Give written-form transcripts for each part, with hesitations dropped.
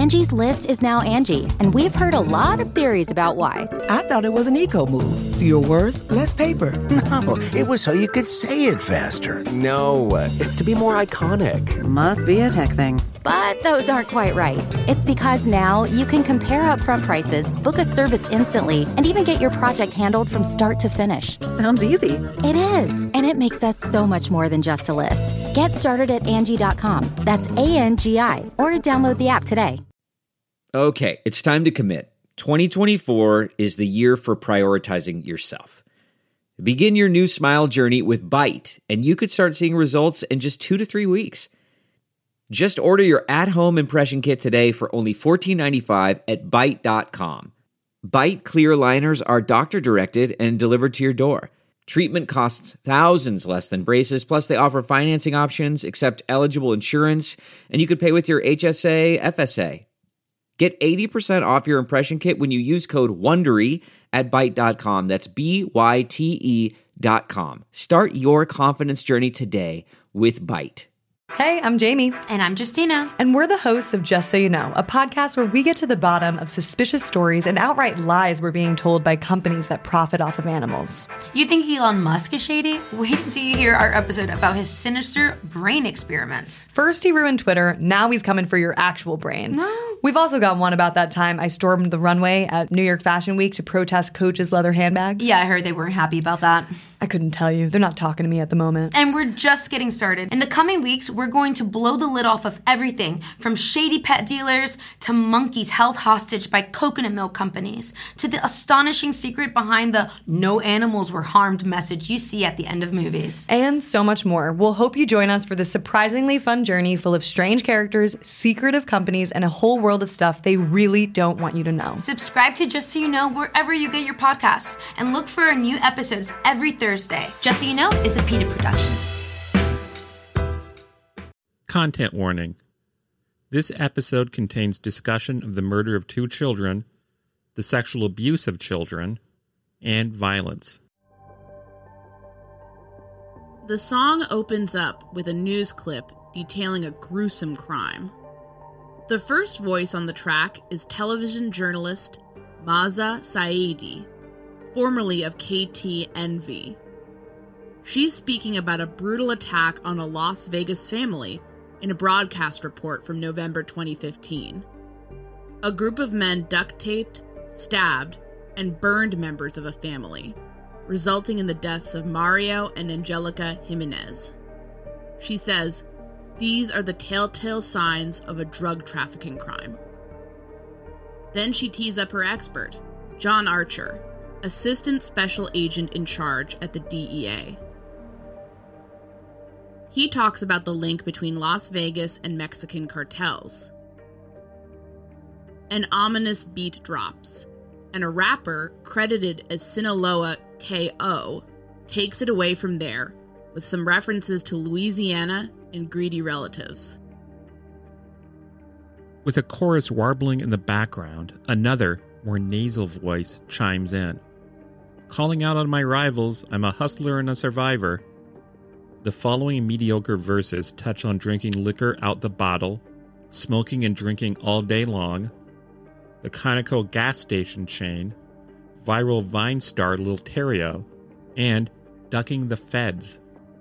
Angie's List is now Angie, and we've heard a lot of theories about why. I thought it was an eco move. Fewer words, less paper. No, it was so you could say it faster. No, it's to be more iconic. Must be a tech thing. But those aren't quite right. It's because now you can compare upfront prices, book a service instantly, and even get your project handled from start to finish. Sounds easy. It is, and it makes us so much more than just a list. Get started at Angie.com. That's ANGI, or download the app today. Okay, it's time to commit. 2024 is the year for prioritizing yourself. Begin your new smile journey with Byte, and you could start seeing results in just 2 to 3 weeks. Just order your at-home impression kit today for only $14.95 at Byte.com. Byte clear liners are doctor-directed and delivered to your door. Treatment costs thousands less than braces, plus they offer financing options, accept eligible insurance, and you could pay with your HSA, FSA. Get 80% off your impression kit when you use code WONDERY at Byte.com. That's BYTE.com. Start your confidence journey today with Byte. Hey, I'm Jamie. And I'm Justina. And we're the hosts of Just So You Know, a podcast where we get to the bottom of suspicious stories and outright lies we're being told by companies that profit off of animals. You think Elon Musk is shady? Wait till you hear our episode about his sinister brain experiments. First he ruined Twitter, now he's coming for your actual brain. No. We've also got one about that time I stormed the runway at New York Fashion Week to protest Coach's leather handbags. Yeah, I heard they weren't happy about that. I couldn't tell you. They're not talking to me at the moment. And we're just getting started. In the coming weeks, we're going to blow the lid off of everything from shady pet dealers to monkeys held hostage by coconut milk companies to the astonishing secret behind the "no animals were harmed" message you see at the end of movies. And so much more. We'll hope you join us for this surprisingly fun journey full of strange characters, secretive companies, and a whole world of stuff they really don't want you to know. Subscribe to Just So You Know wherever you get your podcasts and look for our new episodes every Thursday. Just So You Know is a PETA production. Content warning. This episode contains discussion of the murder of 2 children, the sexual abuse of children, and violence. The song opens up with a news clip detailing a gruesome crime. The first voice on the track is television journalist Maza Saeedi, formerly of KTNV. She's speaking about a brutal attack on a Las Vegas family in a broadcast report from November 2015. A group of men duct-taped, stabbed, and burned members of a family, resulting in the deaths of Mario and Angelica Jimenez. She says, "These are the telltale signs of a drug trafficking crime." Then she tees up her expert, John Archer, Assistant Special Agent in charge at the DEA. He talks about the link between Las Vegas and Mexican cartels. An ominous beat drops, and a rapper credited as Sinaloa K.O. takes it away from there with some references to Louisiana and greedy relatives. With a chorus warbling in the background, another, more nasal voice chimes in. Calling out on my rivals, I'm a hustler and a survivor. The following mediocre verses touch on drinking liquor out the bottle, smoking and drinking all day long, the Conoco gas station chain, viral Vine star Lil Terrio, and ducking the feds.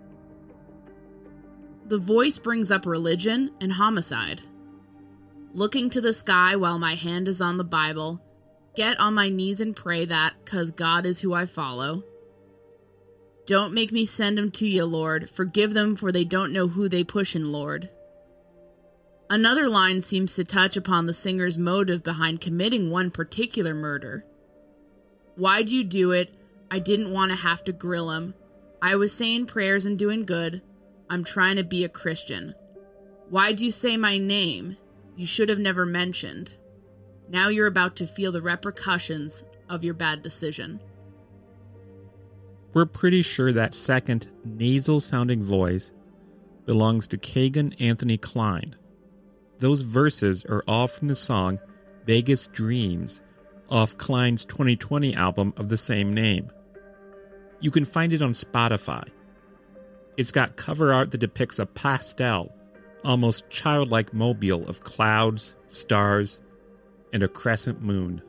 The voice brings up religion and homicide. Looking to the sky while my hand is on the Bible, get on my knees and pray that, 'cause God is who I follow. Don't make me send them to you, Lord. Forgive them, for they don't know who they pushin', Lord. Another line seems to touch upon the singer's motive behind committing one particular murder. Why'd you do it? I didn't want to have to grill him. I was saying prayers and doing good. I'm trying to be a Christian. Why'd you say my name? You should have never mentioned. Now you're about to feel the repercussions of your bad decision. We're pretty sure that second, nasal-sounding voice belongs to Kagan Anthony Klein. Those verses are all from the song Vegas Dreams off Klein's 2020 album of the same name. You can find it on Spotify. It's got cover art that depicts a pastel, almost childlike mobile of clouds, stars, and a crescent moon.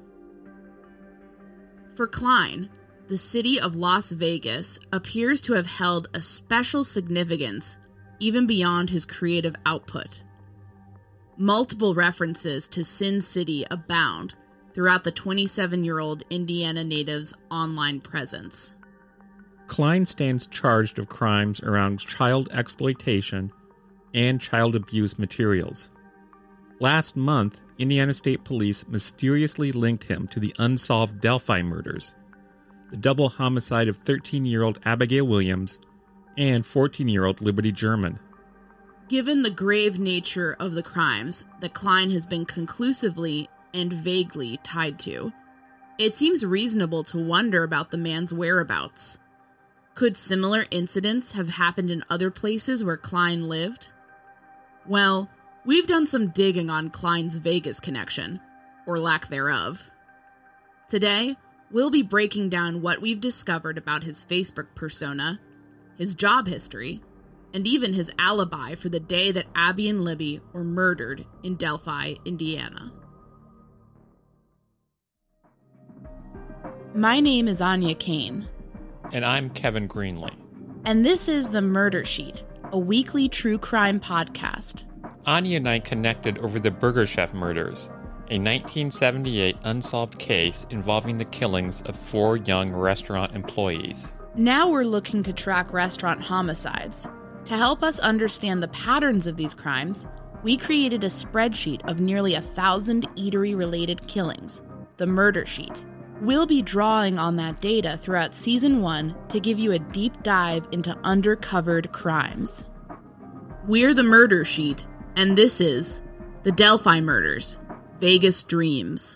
For Klein, the city of Las Vegas appears to have held a special significance even beyond his creative output. Multiple references to Sin City abound throughout the 27-year-old Indiana native's online presence. Klein stands charged of crimes around child exploitation and child abuse materials. Last month, Indiana State Police mysteriously linked him to the unsolved Delphi murders, the double homicide of 13-year-old Abigail Williams and 14-year-old Liberty German. Given the grave nature of the crimes that Klein has been conclusively and vaguely tied to, it seems reasonable to wonder about the man's whereabouts. Could similar incidents have happened in other places where Klein lived? Well, we've done some digging on Klein's Vegas connection, or lack thereof. Today, we'll be breaking down what we've discovered about his Facebook persona, his job history, and even his alibi for the day that Abby and Libby were murdered in Delphi, Indiana. My name is Anya Kane. And I'm Kevin Greenlee. And this is The Murder Sheet, a weekly true crime podcast. Anya and I connected over the Burger Chef murders, a 1978 unsolved case involving the killings of 4 young restaurant employees. Now we're looking to track restaurant homicides. To help us understand the patterns of these crimes, we created a spreadsheet of nearly 1,000 eatery-related killings, The Murder Sheet. We'll be drawing on that data throughout Season 1 to give you a deep dive into undercovered crimes. We're The Murder Sheet, and this is The Delphi Murders, Vegas Dreams.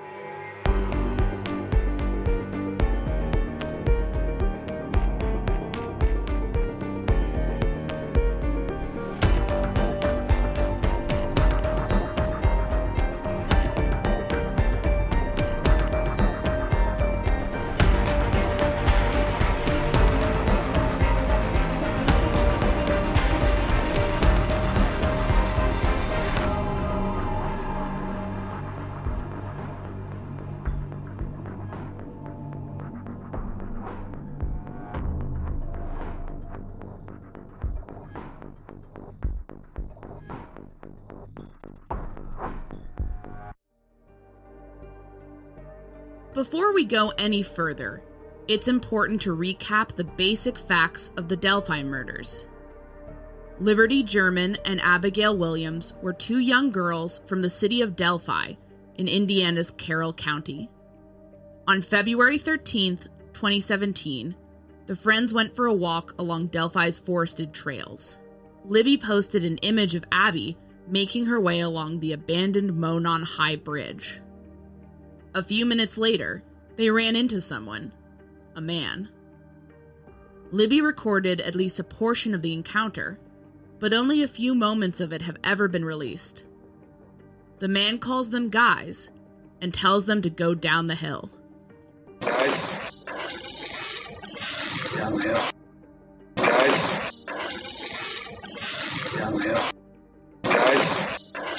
Before we go any further, it's important to recap the basic facts of the Delphi murders. Liberty German and Abigail Williams were 2 young girls from the city of Delphi in Indiana's Carroll County. On February 13th, 2017, the friends went for a walk along Delphi's forested trails. Libby posted an image of Abby making her way along the abandoned Monon High Bridge. A few minutes later, they ran into someone, a man. Libby recorded at least a portion of the encounter, but only a few moments of it have ever been released. The man calls them guys and tells them to go down the hill. Guys. Down the hill. Guys. Down the hill. Guys.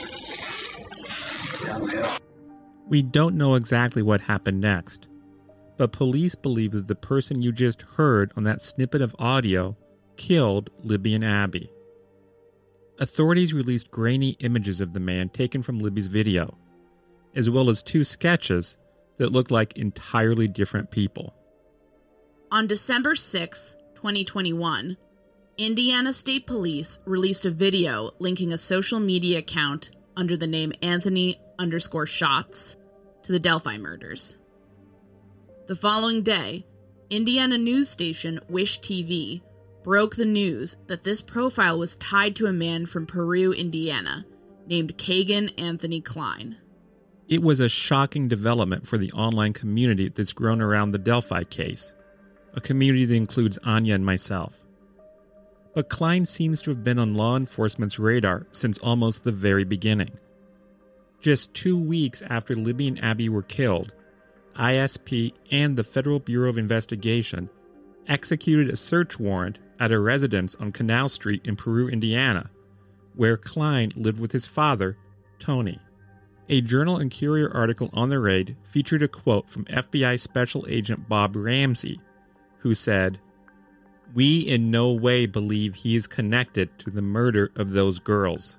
Down the hill. We don't know exactly what happened next, but police believe that the person you just heard on that snippet of audio killed Libby and Abby. Authorities released grainy images of the man taken from Libby's video, as well as 2 sketches that looked like entirely different people. On December 6, 2021, Indiana State Police released a video linking a social media account under the name Anthony_Shots to the Delphi murders. The following day, Indiana news station Wish TV broke the news that this profile was tied to a man from Peru, Indiana, named Kagan Anthony Klein. It was a shocking development for the online community that's grown around the Delphi case, a community that includes Anya and myself. But Klein seems to have been on law enforcement's radar since almost the very beginning. Just 2 weeks after Libby and Abby were killed, ISP and the Federal Bureau of Investigation executed a search warrant at a residence on Canal Street in Peru, Indiana, where Klein lived with his father, Tony. A Journal and Courier article on the raid featured a quote from FBI Special Agent Bob Ramsey, who said, "We in no way believe he is connected to the murder of those girls."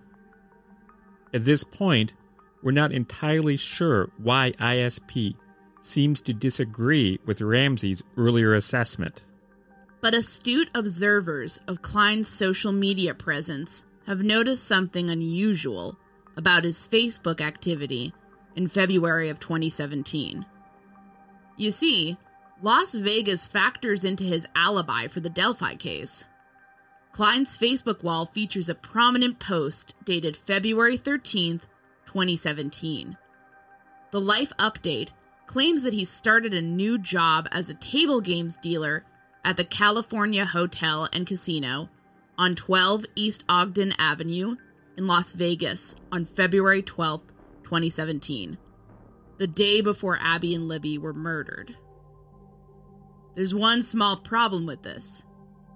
At this point, we're not entirely sure why ISP seems to disagree with Ramsey's earlier assessment. But astute observers of Klein's social media presence have noticed something unusual about his Facebook activity in February of 2017. You see, Las Vegas factors into his alibi for the Delphi case. Klein's Facebook wall features a prominent post dated February 13th, 2017. The Life Update claims that he started a new job as a table games dealer at the California Hotel and Casino on 12 East Ogden Avenue in Las Vegas on February 12th, 2017, the day before Abby and Libby were murdered. There's one small problem with this.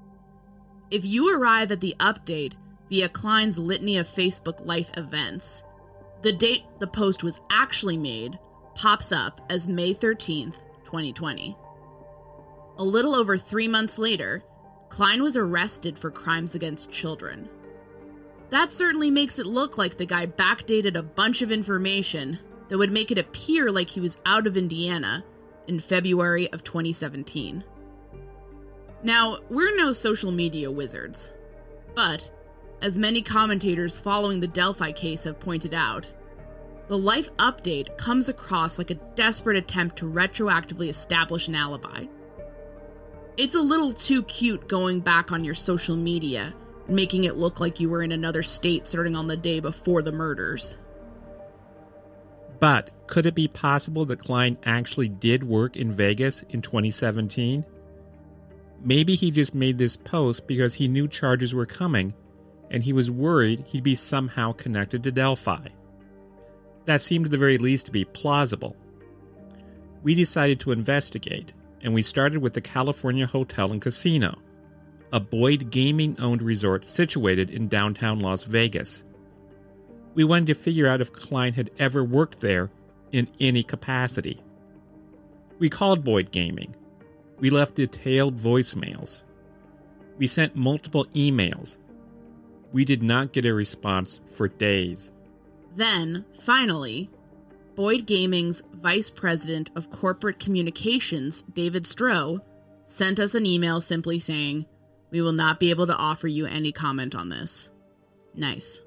If you arrive at the update via Klein's litany of Facebook Life events, the date the post was actually made pops up as May 13th, 2020. A little over 3 months later, Klein was arrested for crimes against children. That certainly makes it look like the guy backdated a bunch of information that would make it appear like he was out of Indiana in February of 2017. Now, we're no social media wizards, but, as many commentators following the Delphi case have pointed out, the Life Update comes across like a desperate attempt to retroactively establish an alibi. It's a little too cute going back on your social media and making it look like you were in another state starting on the day before the murders. But could it be possible that Klein actually did work in Vegas in 2017? Maybe he just made this post because he knew charges were coming and he was worried he'd be somehow connected to Delphi. That seemed at the very least to be plausible. We decided to investigate, and we started with the California Hotel and Casino, a Boyd Gaming-owned resort situated in downtown Las Vegas. We wanted to figure out if Klein had ever worked there in any capacity. We called Boyd Gaming. We left detailed voicemails. We sent multiple emails. We did not get a response for days. Then, finally, Boyd Gaming's Vice President of Corporate Communications, David Stroh, sent us an email simply saying, "We will not be able to offer you any comment on this." Nice.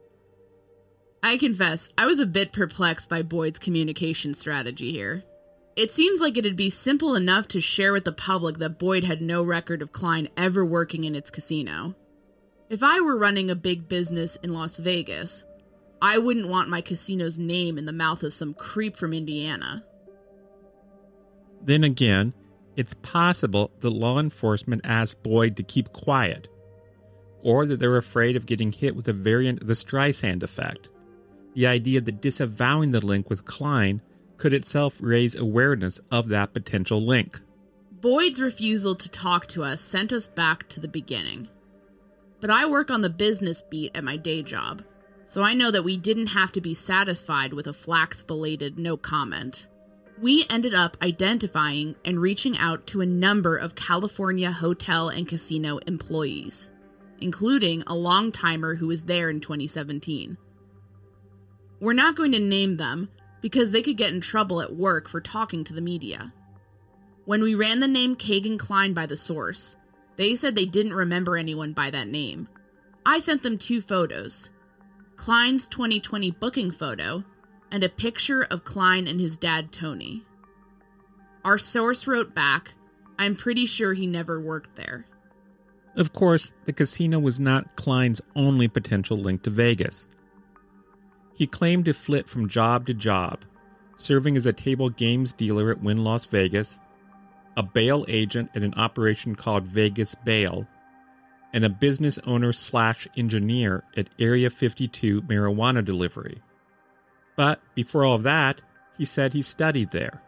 I confess, I was a bit perplexed by Boyd's communication strategy here. It seems like it'd be simple enough to share with the public that Boyd had no record of Klein ever working in its casino. If I were running a big business in Las Vegas, I wouldn't want my casino's name in the mouth of some creep from Indiana. Then again, it's possible that law enforcement asked Boyd to keep quiet, or that they're afraid of getting hit with a variant of the Streisand effect, the idea that disavowing the link with Klein could itself raise awareness of that potential link. Boyd's refusal to talk to us sent us back to the beginning. But I work on the business beat at my day job, so I know that we didn't have to be satisfied with a flax-belated no comment. We ended up identifying and reaching out to a number of California hotel and casino employees, including a long-timer who was there in 2017. We're not going to name them because they could get in trouble at work for talking to the media. When we ran the name Kagan Klein by the source, they said they didn't remember anyone by that name. I sent them 2 photos, Klein's 2020 booking photo and a picture of Klein and his dad Tony. Our source wrote back, "I'm pretty sure he never worked there." Of course, the casino was not Klein's only potential link to Vegas. He claimed to flit from job to job, serving as a table games dealer at Wynn Las Vegas, a bail agent at an operation called Vegas Bail, and a business owner/engineer at Area 52 marijuana delivery. But before all of that, he said he studied there.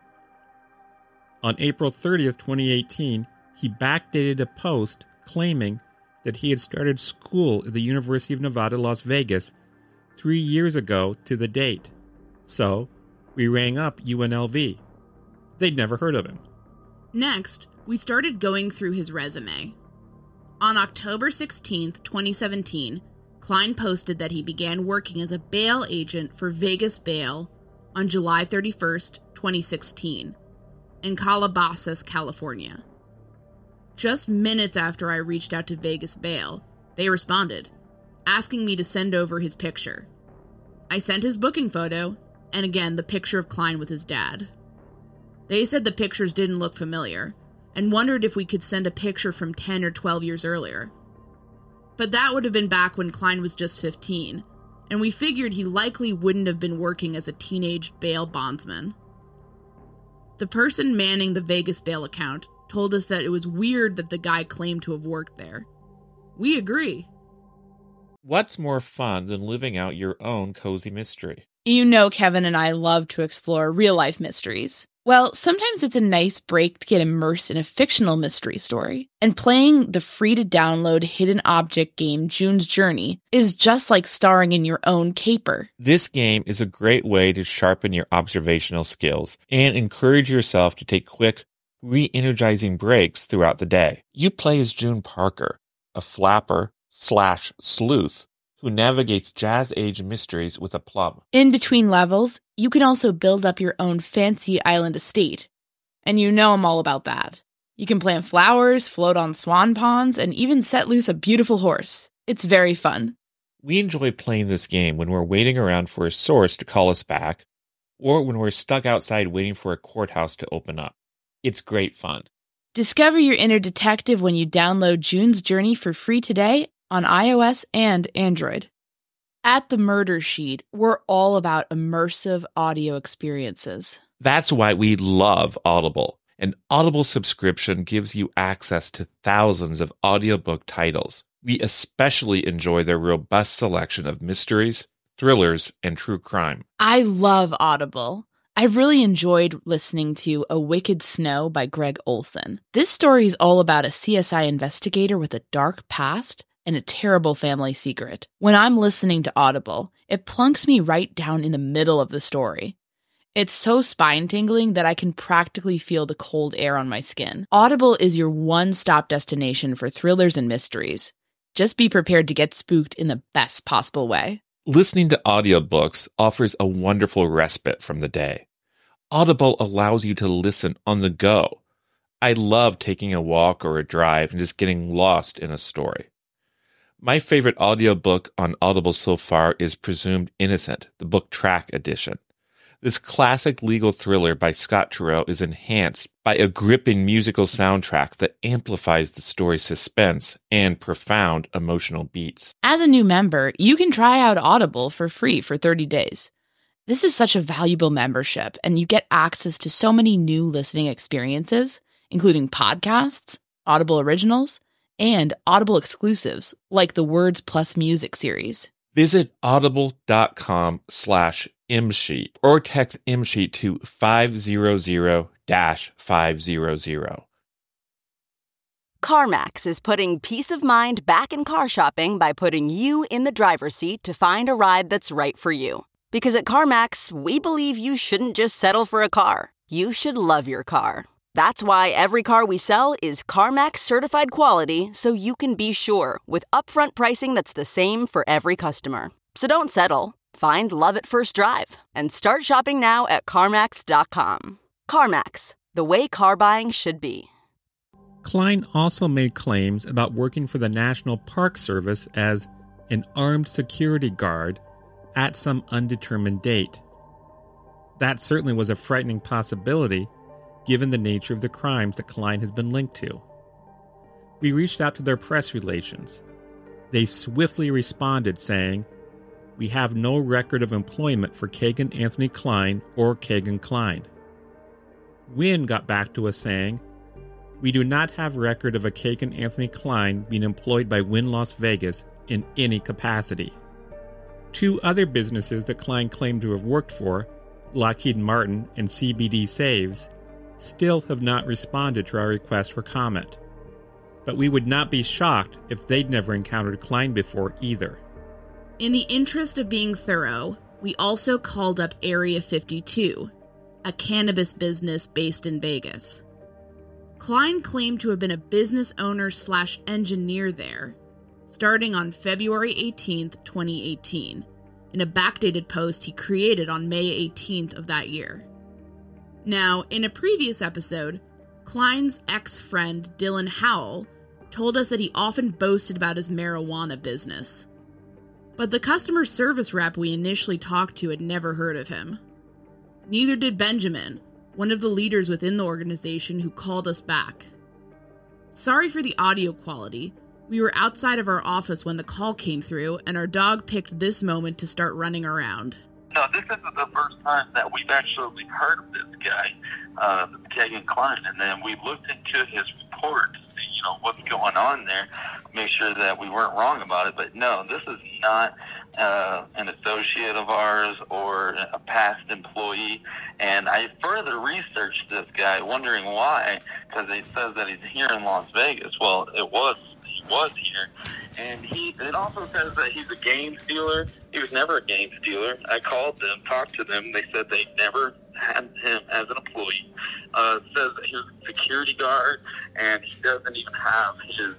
On April 30th, 2018, he backdated a post claiming that he had started school at the University of Nevada, Las Vegas 3 years ago to the date. So, we rang up UNLV. They'd never heard of him. Next, we started going through his resume. On October 16th, 2017, Cline posted that he began working as a bail agent for Vegas Bail on July 31st, 2016, in Calabasas, California. Just minutes after I reached out to Vegas Bail, they responded, asking me to send over his picture. I sent his booking photo, and again the picture of Cline with his dad. They said the pictures didn't look familiar, and wondered if we could send a picture from 10 or 12 years earlier. But that would have been back when Cline was just 15, and we figured he likely wouldn't have been working as a teenage bail bondsman. The person manning the Vegas Bail account told us that it was weird that the guy claimed to have worked there. We agree. What's more fun than living out your own cozy mystery? You know Kevin and I love to explore real-life mysteries. Well, sometimes it's a nice break to get immersed in a fictional mystery story. And playing the free-to-download hidden object game June's Journey is just like starring in your own caper. This game is a great way to sharpen your observational skills and encourage yourself to take quick, re-energizing breaks throughout the day. You play as June Parker, a flapper/sleuth who navigates jazz-age mysteries with aplomb. In between levels, you can also build up your own fancy island estate. And you know I'm all about that. You can plant flowers, float on swan ponds, and even set loose a beautiful horse. It's very fun. We enjoy playing this game when we're waiting around for a source to call us back, or when we're stuck outside waiting for a courthouse to open up. It's great fun. Discover your inner detective when you download June's Journey for free today on iOS and Android. At The Murder Sheet, we're all about immersive audio experiences. That's why we love Audible. An Audible subscription gives you access to thousands of audiobook titles. We especially enjoy their robust selection of mysteries, thrillers, and true crime. I love Audible. I've really enjoyed listening to A Wicked Snow by Greg Olson. This story is all about a CSI investigator with a dark past and a terrible family secret. When I'm listening to Audible, it plunks me right down in the middle of the story. It's so spine-tingling that I can practically feel the cold air on my skin. Audible is your one-stop destination for thrillers and mysteries. Just be prepared to get spooked in the best possible way. Listening to audiobooks offers a wonderful respite from the day. Audible allows you to listen on the go. I love taking a walk or a drive and just getting lost in a story. My favorite audiobook on Audible so far is Presumed Innocent, the book track edition. This classic legal thriller by Scott Turow is enhanced by a gripping musical soundtrack that amplifies the story's suspense and profound emotional beats. As a new member, you can try out Audible for free for 30 days. This is such a valuable membership, and you get access to so many new listening experiences, including podcasts, Audible originals, and Audible exclusives like the Words Plus Music series. Visit audible.com/msheet or text msheet to 500-500. CarMax is putting peace of mind back in car shopping by putting you in the driver's seat to find a ride that's right for you. Because at CarMax, we believe you shouldn't just settle for a car. You should love your car. That's why every car we sell is CarMax certified quality, so you can be sure with upfront pricing that's the same for every customer. So don't settle. Find love at first drive and start shopping now at CarMax.com. CarMax, the way car buying should be. Cline also made claims about working for the National Park Service as an armed security guard at some undetermined date. That certainly was a frightening possibility, given the nature of the crimes that Cline has been linked to. We reached out to their press relations. They swiftly responded saying, "We have no record of employment for Kagan Anthony Cline or Kagan Cline." Wynn got back to us saying, "We do not have record of a Kagan Anthony Cline being employed by Wynn Las Vegas in any capacity." Two other businesses that Cline claimed to have worked for, Lockheed Martin and CBD Saves, still have not responded to our request for comment. but we would not be shocked if they'd never encountered Klein before either. In the interest of being thorough, we also called up Area 52, a cannabis business based in Vegas. Klein claimed to have been a business owner/engineer there, starting on February 18th, 2018, in a backdated post he created on May 18th of that year. Now, in a previous episode, Klein's ex-friend Dylan Howell told us that he often boasted about his marijuana business. But the customer service rep we initially talked to had never heard of him. Neither did Benjamin, one of the leaders within the organization who called us back. Sorry for the audio quality. We were outside of our office when the call came through, and our dog picked this moment to start running around. No, this isn't the first time that we've actually heard of this guy, Kagan Klein, and then we looked into his report to see, what's going on there, make sure that we weren't wrong about it. But no, this is not an associate of ours or a past employee. And I further researched this guy, wondering why, because it says that he's here in Las Vegas. Well, he was here, and it also says that he's a game stealer. He was never a game stealer. I called them, talked to them. They said they never had him as an employee. It says that he's a security guard, and he doesn't even have his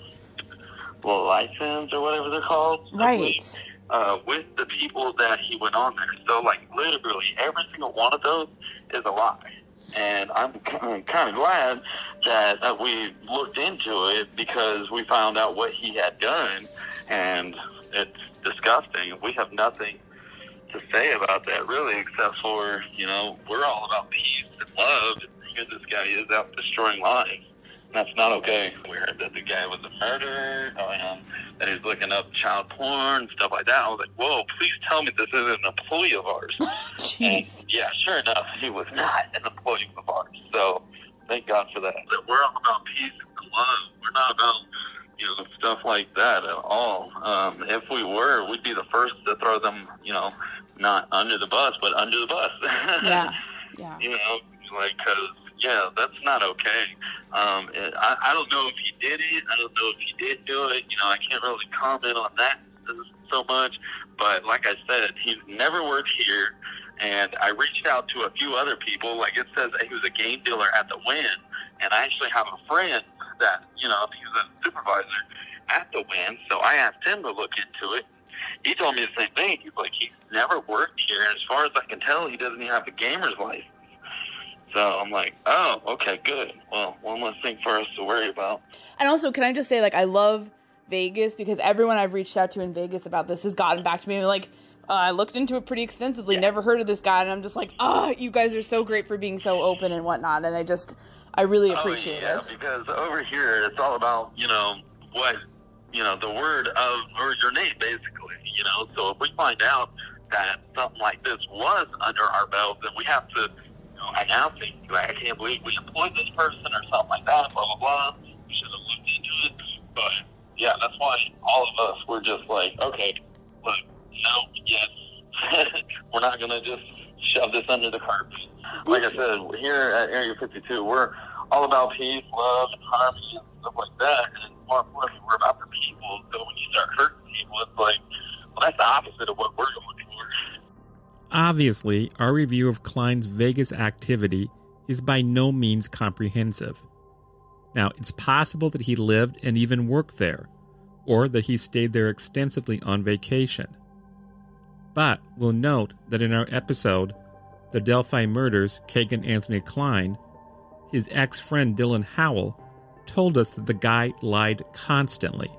license or whatever they're called. Right. With the people that he went on there. So, literally every single one of those is a lie. And I'm kind of glad that we looked into it, because we found out what he had done, and it's disgusting. We have nothing to say about that, really, except for, we're all about peace and love. Here this guy is out destroying lives. That's not okay. We heard that the guy was a murderer, that he's looking up child porn, stuff like that. I was like, whoa, please tell me this isn't an employee of ours. Jeez. And, yeah, sure enough, he was not an employee of ours. So thank God for that. We're all about peace and love. We're not about, stuff like that at all. If we were, we'd be the first to throw them, not under the bus, but under the bus. Yeah. Because, yeah, that's not okay. I don't know if he did it. I don't know if he did do it. I can't really comment on that so much. But like I said, he's never worked here. And I reached out to a few other people. Like it says that he was a game dealer at the Wynn. And I actually have a friend that, he's a supervisor at the Wynn. So I asked him to look into it. He told me the same thing. He's like, he's never worked here. And as far as I can tell, he doesn't even have a gamer's license. So I'm like, oh, okay, good. Well, one less thing for us to worry about. And also, can I just say, I love Vegas, because everyone I've reached out to in Vegas about this has gotten back to me and I looked into it pretty extensively, never heard of this guy, and I'm just like, you guys are so great for being so open and whatnot, and I really appreciate it. Because over here, it's all about, what, the word of, or your name, basically, so if we find out that something like this was under our belt, then we have to, announcing, I can't believe we employed this person or something like that, blah, blah, blah. We should have looked into it. But, yeah, that's why all of us were just like, okay, look, no, yes. We're not going to just shove this under the carpet. Like I said, here at Area 52, we're all about peace, love, and harmony, and stuff like that. And more importantly, we're about the people. So when you start hurting people, it's like, well, that's the opposite of what we're going for. Obviously, our review of Klein's Vegas activity is by no means comprehensive. Now, it's possible that he lived and even worked there, or that he stayed there extensively on vacation. But we'll note that in our episode, The Delphi Murders, Kagan Anthony Klein, his ex-friend Dylan Howell told us that the guy lied constantly.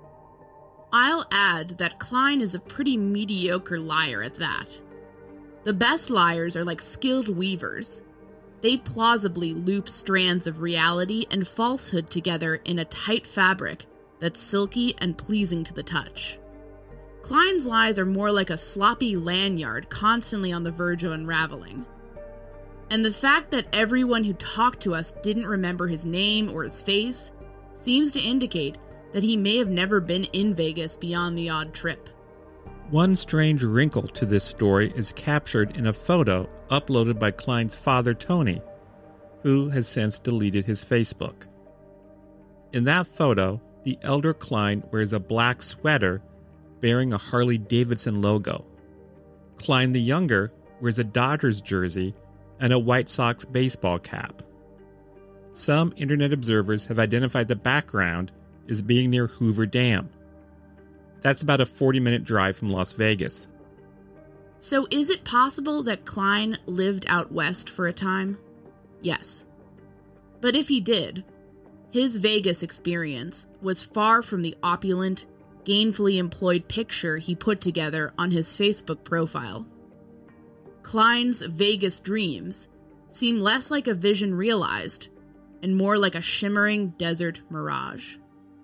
I'll add that Klein is a pretty mediocre liar at that. The best liars are like skilled weavers. They plausibly loop strands of reality and falsehood together in a tight fabric that's silky and pleasing to the touch. Klein's lies are more like a sloppy lanyard constantly on the verge of unraveling. And the fact that everyone who talked to us didn't remember his name or his face seems to indicate that he may have never been in Vegas beyond the odd trip. One strange wrinkle to this story is captured in a photo uploaded by Klein's father, Tony, who has since deleted his Facebook. In that photo, the elder Klein wears a black sweater bearing a Harley-Davidson logo. Klein the younger wears a Dodgers jersey and a White Sox baseball cap. Some internet observers have identified the background as being near Hoover Dam. That's about a 40-minute drive from Las Vegas. So is it possible that Klein lived out west for a time? Yes. But if he did, his Vegas experience was far from the opulent, gainfully employed picture he put together on his Facebook profile. Klein's Vegas dreams seem less like a vision realized and more like a shimmering desert mirage.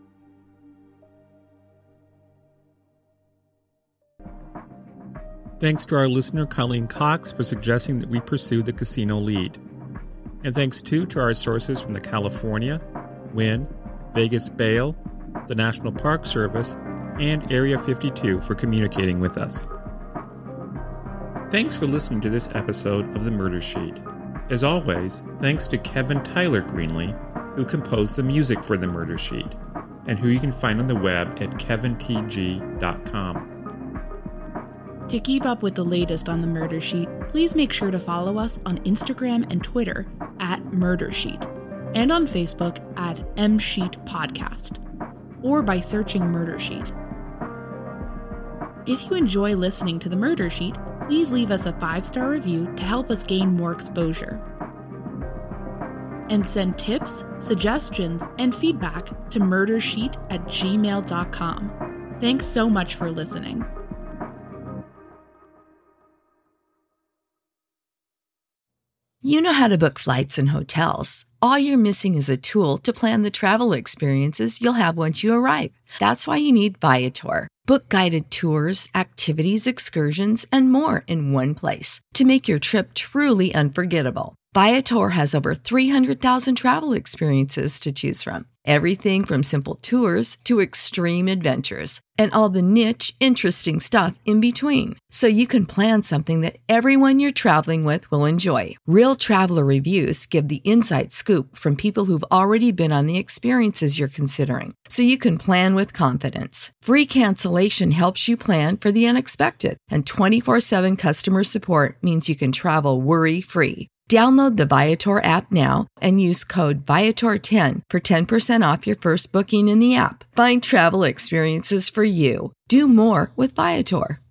Thanks to our listener Colleen Cox for suggesting that we pursue the casino lead. And thanks too to our sources from the California, Wynn, Vegas Bail, the National Park Service, and Area 52 for communicating with us. Thanks for listening to this episode of The Murder Sheet. As always, thanks to Kevin Tyler Greenlee, who composed the music for The Murder Sheet, and who you can find on the web at kevintg.com. To keep up with the latest on The Murder Sheet, please make sure to follow us on Instagram and Twitter at Murder Sheet, and on Facebook at MSheet Podcast, or by searching Murder Sheet. If you enjoy listening to The Murder Sheet, please leave us a 5-star review to help us gain more exposure. And send tips, suggestions, and feedback to murdersheet@gmail.com. Thanks so much for listening. You know how to book flights and hotels. All you're missing is a tool to plan the travel experiences you'll have once you arrive. That's why you need Viator. Book guided tours, activities, excursions, and more in one place to make your trip truly unforgettable. Viator has over 300,000 travel experiences to choose from. Everything from simple tours to extreme adventures and all the niche, interesting stuff in between. So you can plan something that everyone you're traveling with will enjoy. Real traveler reviews give the inside scoop from people who've already been on the experiences you're considering. So you can plan with confidence. Free cancellation helps you plan for the unexpected. And 24/7 customer support means you can travel worry-free. Download the Viator app now and use code Viator10 for 10% off your first booking in the app. Find travel experiences for you. Do more with Viator.